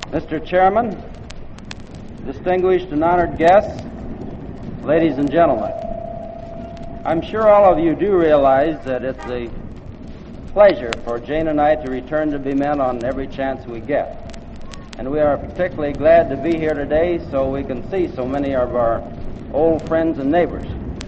Mr. Chairman, distinguished and honored guests, ladies and gentlemen, I'm sure all of you do realize that it's a pleasure for Jane and I to return to Be Men on every chance we get. And we are particularly glad to be here today so we can see so many of our old friends and neighbors.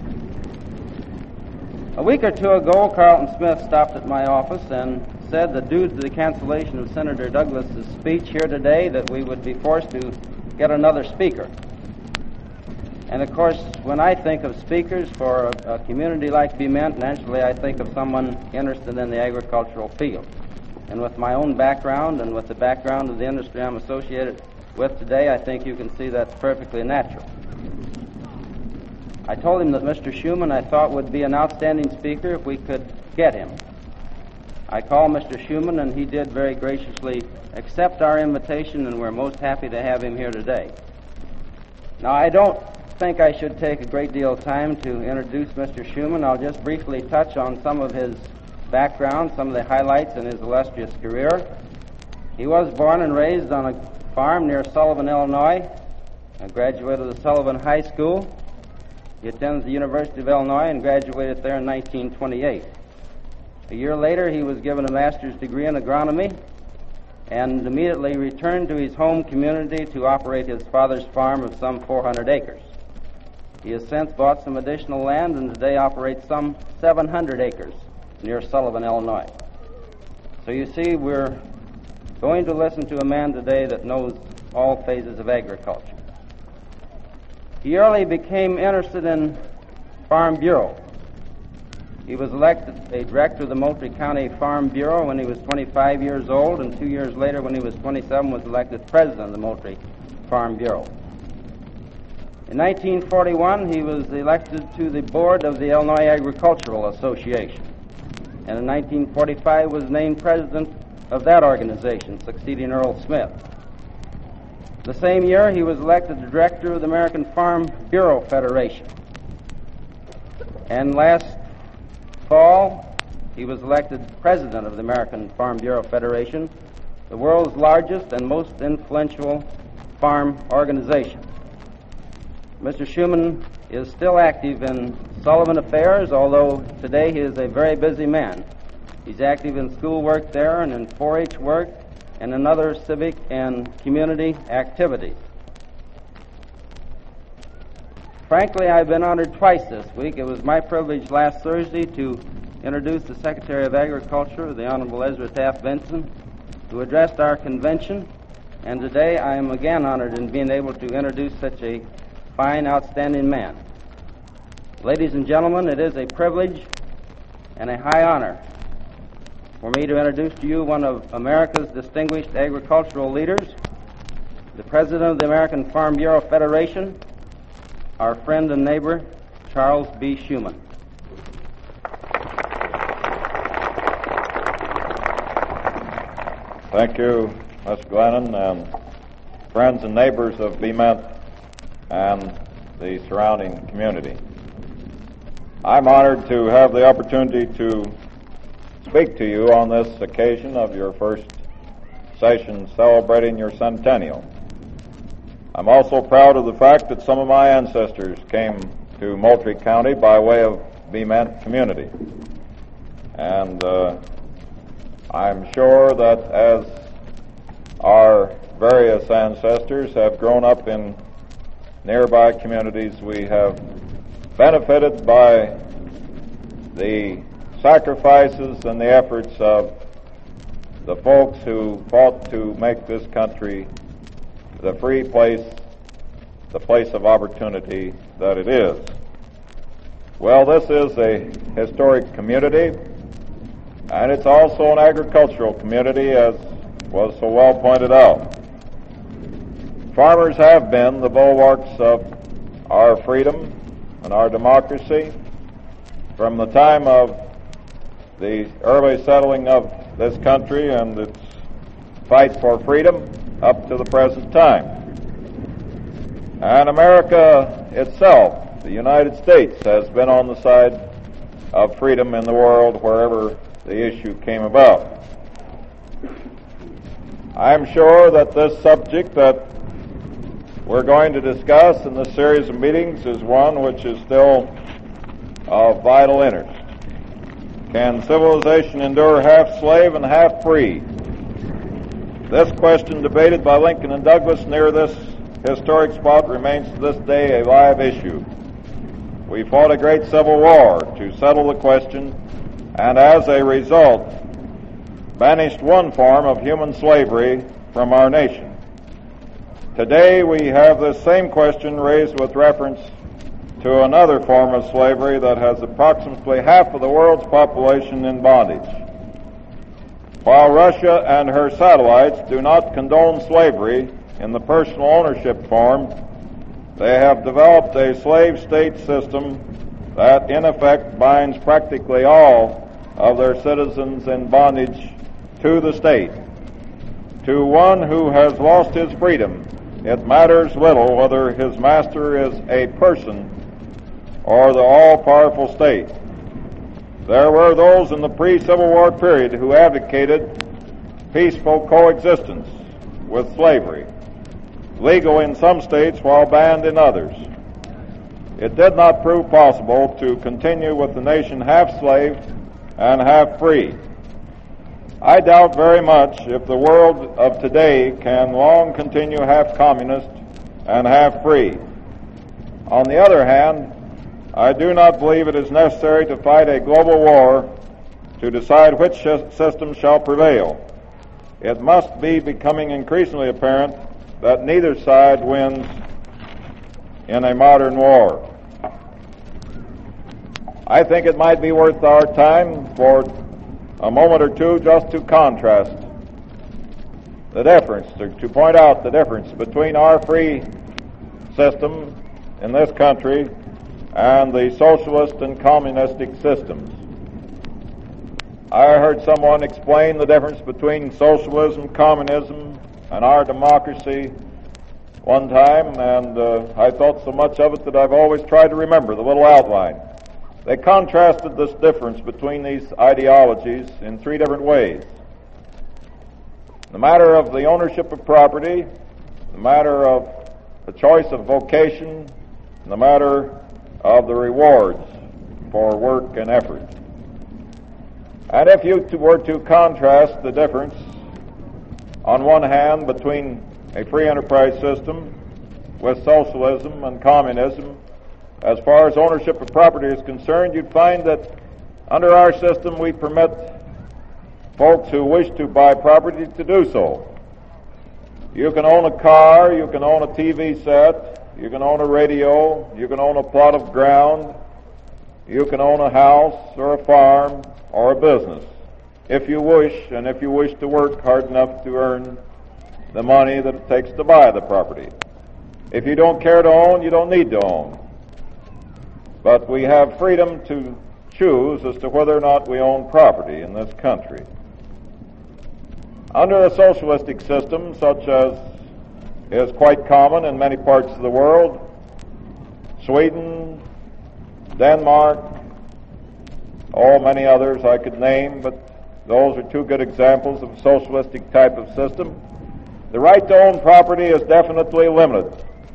A week or two ago, Carlton Smith stopped at my office and said that due to the cancellation of Senator Douglas's speech here today that we would be forced to get another speaker. And of course, when I think of speakers for a community like Be Men, naturally I think of someone interested in the agricultural field. And with my own background and with the background of the industry I'm associated with today, I think you can see that's perfectly natural. I told him that Mr. Schuman I thought would be an outstanding speaker if we could get him. I called Mr. Schuman and he did very graciously accept our invitation, and we're most happy to have him here today. Now, I don't think I should take a great deal of time to introduce Mr. Schuman. I'll just briefly touch on some of his background, some of the highlights in his illustrious career. He was born and raised on a farm near Sullivan, Illinois, a graduate of the Sullivan High School. He attended the University of Illinois and graduated there in 1928. A year later, he was given a master's degree in agronomy and immediately returned to his home community to operate his father's farm of some 400 acres. He has since bought some additional land and today operates some 700 acres near Sullivan, Illinois. So you see, we're going to listen to a man today that knows all phases of agriculture. He early became interested in Farm Bureau. He was elected a director of the Moultrie County Farm Bureau when he was 25 years old, and 2 years later, when he was 27, was elected president of the Moultrie Farm Bureau. In 1941, he was elected to the board of the Illinois Agricultural Association, and in 1945 was named president of that organization, succeeding Earl Smith. The same year, he was elected the director of the American Farm Bureau Federation, and last fall, he was elected president of the American Farm Bureau Federation, the world's largest and most influential farm organization. Mr. Schuman is still active in Sullivan affairs, although today he is a very busy man. He's active in school work there and in 4-H work and in other civic and community activities. Frankly, I've been honored twice this week. It was my privilege last Thursday to introduce the Secretary of Agriculture, the Honorable Ezra Taft Benson, who addressed our convention, and today I am again honored in being able to introduce such a fine, outstanding man. Ladies and gentlemen, it is a privilege and a high honor for me to introduce to you one of America's distinguished agricultural leaders, the President of the American Farm Bureau Federation, our friend and neighbor, Charles B. Schuman. Thank you, Mr. Glennon, and friends and neighbors of Be Men and the surrounding community. I'm honored to have the opportunity to speak to you on this occasion of your first session celebrating your centennial. I'm also proud of the fact that some of my ancestors came to Moultrie County by way of Be Men community. And I'm sure that as our various ancestors have grown up in nearby communities, we have benefited by the sacrifices and the efforts of the folks who fought to make this country the free place, the place of opportunity that it is. Well, this is a historic community, and it's also an agricultural community, as was so well pointed out. Farmers have been the bulwarks of our freedom and our democracy from the time of the early settling of this country and its fight for freedom up to the present time. And America itself, the United States, has been on the side of freedom in the world wherever the issue came about. I'm sure that this subject that we're going to discuss in this series of meetings is one which is still of vital interest. Can civilization endure half slave and half free? This question, debated by Lincoln and Douglas near this historic spot, remains to this day a live issue. We fought a great civil war to settle the question, and as a result, banished one form of human slavery from our nation. Today we have this same question raised with reference to another form of slavery that has approximately half of the world's population in bondage. While Russia and her satellites do not condone slavery in the personal ownership form, they have developed a slave state system that in effect binds practically all of their citizens in bondage to the state. To one who has lost his freedom, it matters little whether his master is a person or the all-powerful state. There were those in the pre-Civil War period who advocated peaceful coexistence with slavery, legal in some states while banned in others. It did not prove possible to continue with the nation half slave and half free. I doubt very much if the world of today can long continue half communist and half free. On the other hand, I do not believe it is necessary to fight a global war to decide which system shall prevail. It must be becoming increasingly apparent that neither side wins in a modern war. I think it might be worth our time for a moment or two just to contrast the difference, to point out the difference between our free system in this country and the socialist and communistic systems. I heard someone explain the difference between socialism, communism, and our democracy one time, and I thought so much of it that I've always tried to remember the little outline. They contrasted this difference between these ideologies in three different ways. The matter of the ownership of property, the matter of the choice of vocation, and the matter of the rewards for work and effort. And if you were to contrast the difference, on one hand, between a free enterprise system with socialism and communism, as far as ownership of property is concerned, you'd find that under our system we permit folks who wish to buy property to do so. You can own a car, you can own a TV set, you can own a radio, you can own a plot of ground, you can own a house or a farm or a business, if you wish, and if you wish to work hard enough to earn the money that it takes to buy the property. If you don't care to own, you don't need to own. But we have freedom to choose as to whether or not we own property in this country. Under a socialistic system, such as is quite common in many parts of the world, Sweden, Denmark, many others I could name, but those are two good examples of a socialistic type of system. The right to own property is definitely limited.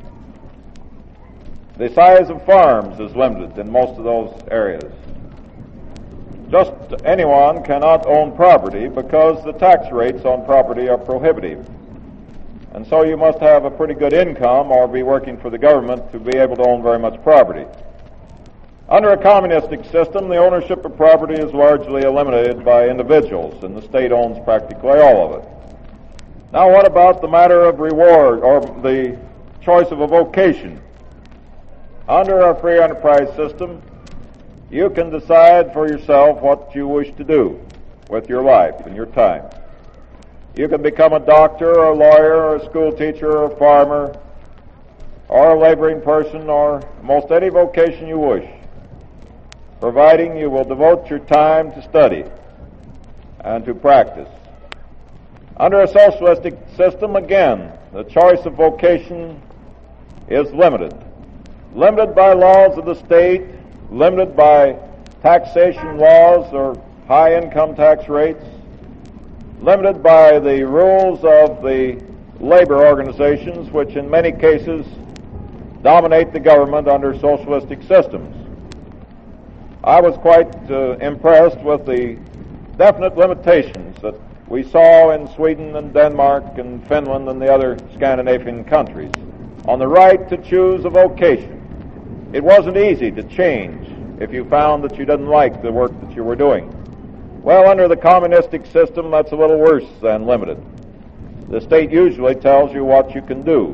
The size of farms is limited in most of those areas. Just anyone cannot own property because the tax rates on property are prohibitive. And so you must have a pretty good income or be working for the government to be able to own very much property. Under a communistic system, the ownership of property is largely eliminated by individuals, and the state owns practically all of it. Now, what about the matter of reward or the choice of a vocation? Under a free enterprise system, you can decide for yourself what you wish to do with your life and your time. You can become a doctor or a lawyer or a school teacher or a farmer or a laboring person or most any vocation you wish, providing you will devote your time to study and to practice. Under a socialistic system, again, the choice of vocation is limited. Limited by laws of the state, limited by taxation laws or high income tax rates, limited by the rules of the labor organizations, which in many cases dominate the government under socialistic systems. I was quite impressed with the definite limitations that we saw in Sweden and Denmark and Finland and the other Scandinavian countries on the right to choose a vocation. It wasn't easy to change if you found that you didn't like the work that you were doing. Well, under the communistic system, that's a little worse than limited. The state usually tells you what you can do.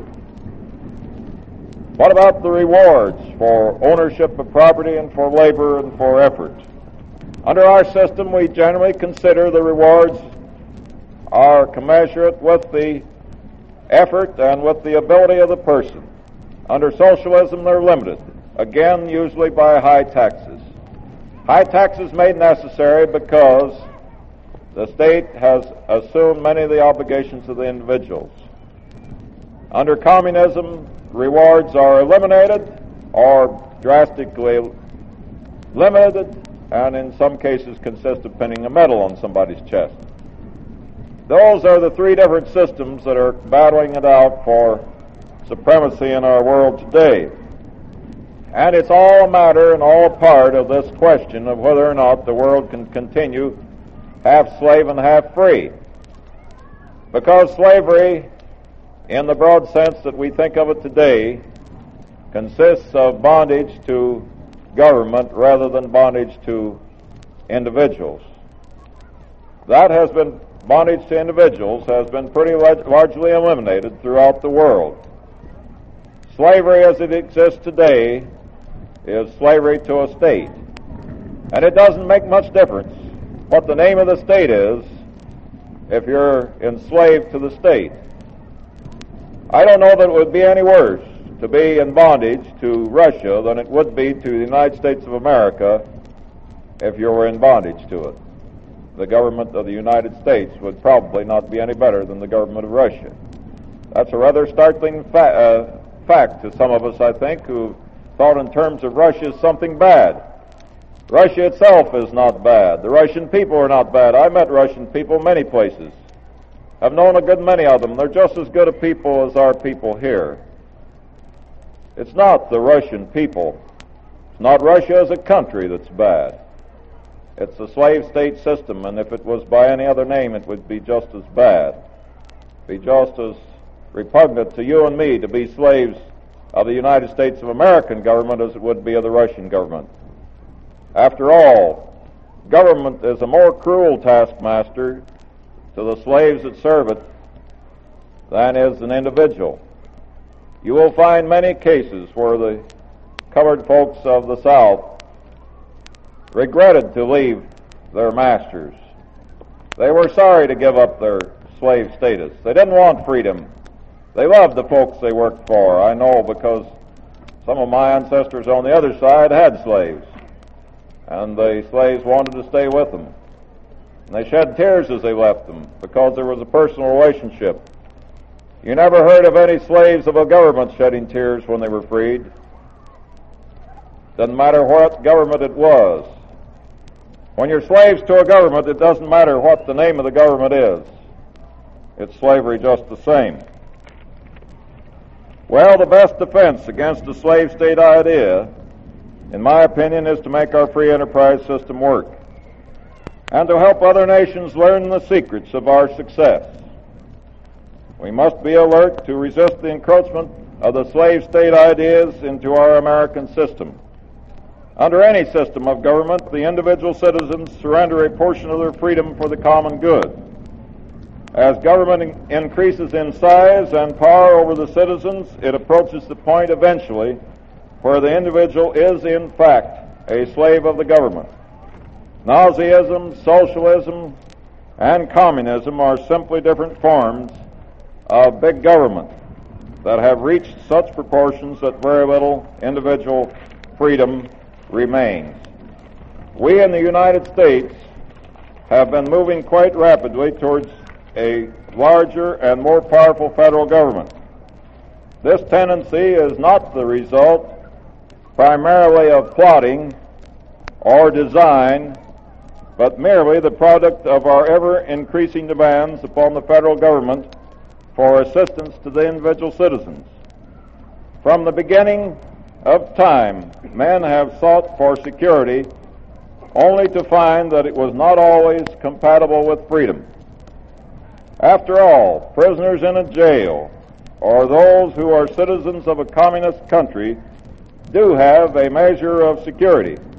What about the rewards for ownership of property and for labor and for effort? Under our system, we generally consider the rewards are commensurate with the effort and with the ability of the person. Under socialism, they're limited, again, usually by high taxes. High taxes made necessary because the state has assumed many of the obligations of the individuals. Under communism, rewards are eliminated or drastically limited, and in some cases consist of pinning a medal on somebody's chest. Those are the three different systems that are battling it out for supremacy in our world today. And it's all a matter and all a part of this question of whether or not the world can continue half slave and half free. Because slavery, in the broad sense that we think of it today, consists of bondage to government rather than bondage to individuals. Bondage to individuals has been pretty largely eliminated throughout the world. Slavery as it exists today is slavery to a state. And it doesn't make much difference what the name of the state is if you're enslaved to the state. I don't know that it would be any worse to be in bondage to Russia than it would be to the United States of America if you were in bondage to it. The government of the United States would probably not be any better than the government of Russia. That's a rather startling fact to some of us, I think, who thought in terms of Russia as something bad. Russia itself is not bad. The Russian people are not bad. I met Russian people many places. I've known a good many of them. They're just as good a people as our people here. It's not the Russian people. It's not Russia as a country that's bad. It's a slave state system, and if it was by any other name, it would be just as bad. Be just as repugnant to you and me to be slaves of the United States of American government as it would be of the Russian government. After all, government is a more cruel taskmaster to the slaves that serve it than is an individual. You will find many cases where the colored folks of the South regretted to leave their masters. They were sorry to give up their slave status. They didn't want freedom. They loved the folks they worked for. I know because some of my ancestors on the other side had slaves, and the slaves wanted to stay with them. And they shed tears as they left them because there was a personal relationship. You never heard of any slaves of a government shedding tears when they were freed. Doesn't matter what government it was. When you're slaves to a government, it doesn't matter what the name of the government is. It's slavery just the same. Well, the best defense against the slave state idea, in my opinion, is to make our free enterprise system work and to help other nations learn the secrets of our success. We must be alert to resist the encroachment of the slave state ideas into our American system. Under any system of government, the individual citizens surrender a portion of their freedom for the common good. As government increases in size and power over the citizens, it approaches the point eventually where the individual is in fact a slave of the government. Nazism, socialism, and communism are simply different forms of big government that have reached such proportions that very little individual freedom remains. We in the United States have been moving quite rapidly towards a larger and more powerful federal government. This tendency is not the result primarily of plotting or design, but merely the product of our ever-increasing demands upon the federal government for assistance to the individual citizens. From the beginning of time, men have sought for security only to find that it was not always compatible with freedom. After all, prisoners in a jail, or those who are citizens of a communist country, do have a measure of security.